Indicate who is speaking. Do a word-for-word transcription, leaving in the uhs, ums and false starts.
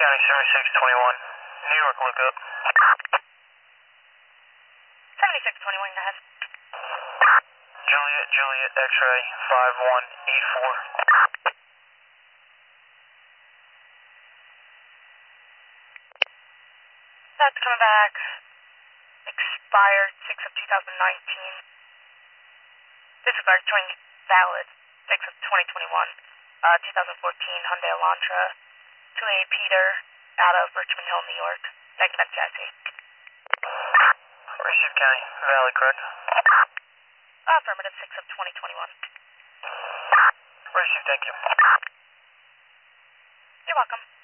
Speaker 1: County seventy-six twenty-one, New York lookup.
Speaker 2: seventy-six twenty-one, go ahead.
Speaker 1: Juliet, Juliet, X-ray, five one eight four.
Speaker 2: That's coming back. Expired six of two thousand nineteen. Disregard showing valid six of twenty twenty-one. Uh, twenty fourteen Hyundai Elantra. two A Peter out of Richmond Hill, New York. Negative M T I C.
Speaker 1: Received County, valid, correct?
Speaker 2: Affirmative six of twenty twenty-one.
Speaker 1: Received, thank you.
Speaker 2: You're welcome.